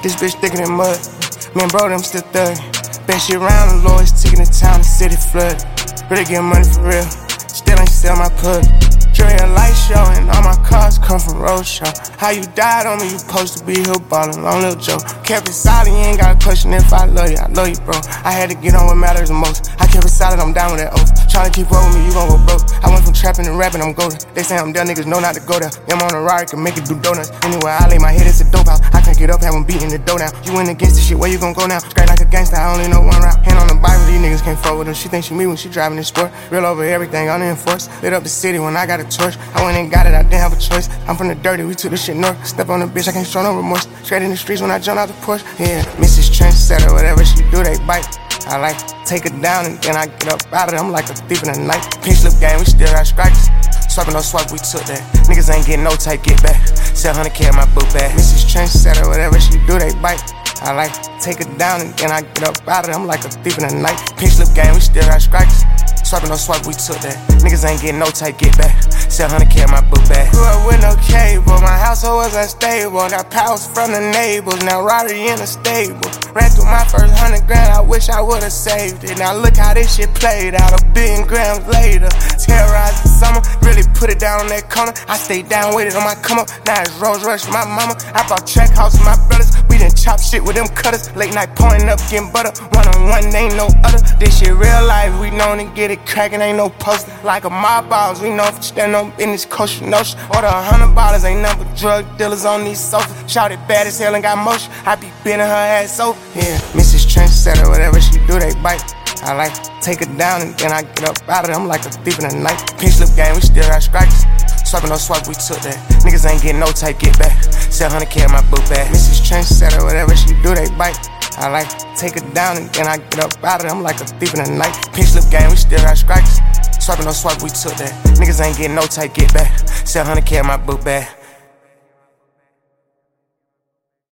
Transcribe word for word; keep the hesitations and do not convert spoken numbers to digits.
This bitch thicker than mud. Me and bro, them still thuggin'. Best shit round the Lord's taking the town, the city flood. Really get money for real. Still ain't sell my plug. Jury a light show and all my cars come from roadshow. How you died on me, you supposed to be here ballin', long little joke. Kept it solid, you ain't got a question if I love you, I love you, bro. I had to get on what matters the most. I kept it solid, I'm down with that oath. Tryna keep up with me, you gon' go broke. I went from trapping to rapping, I'm golden. They say I'm done, niggas know not to go there. I'm on a ride, can make it do donuts. Anywhere I lay my head, it's a dope house. I can't get up, have them beating the dough down. You went against this shit, where you gon' go now? Straight like a gangster, I only know one route. Hand on the Bible, these niggas can't fuck with them. She think she me when she driving this sport. Real over everything, unenforced. Lit up the city when I got a torch. I went and got it, I didn't have a choice. I'm from the dirty, we took this shit north. Step on the bitch, I can't show no remorse. Straight in the streets when I jump out the Porsche. Yeah, Missus Trendsetter, whatever she do, they bite. I like take her down and then I get up out of it. I'm like a thief in the night. Pinch lip game, we still got scratches. Swiping no swipe, we took that. Niggas ain't getting no type, get back. seven hundred K in my book bag. Missus Trendsetter, whatever she do, they bite. I like take her down and then I get up out of it. I'm like a thief in the night. Pinch lip game, we still got scratches. Swiping no swipe, we took that. Niggas ain't getting no type, get back. seven hundred K in my book bag. Grew up with no cable, my household was unstable. Got powers from the neighbors, now Roddy in the stable. Ran through my first hundred grand, I wish I would've saved it. Now look how this shit played out, a billion grams later. Terrorized the summer, really put it down on that corner. I stayed down with it on my come up, now it's Rolls Royce my mama. I bought track house with my brothers, we done chop shit with them cutters. Late night pouring up, getting butter, one on one, ain't no other. This shit real life, we known to get it crackin', ain't no poster. Like a mob balls, we know for stand on business, kosher notion. Order a hundred bottles, ain't nothing but drug dealers on these sofas. Shouted bad as hell and got motion, I be bending her ass over. Yeah, Missus Trendsetter, whatever she do, they bite. I like take her down and then I get up out of it. I'm like a thief in the night. Pinch lip game, we still got scratches. Swiping no swipe, we took that. Niggas ain't getting no type, get back. seven hundred K in my book bag. Missus Trendsetter, whatever she do, they bite. I like take her down and then I get up out of it. I'm like a thief in the night. Pinch lip game, we still got scratches. Swiping no swipe, we took that. Niggas ain't getting no type, get back. seven hundred K in my book bag.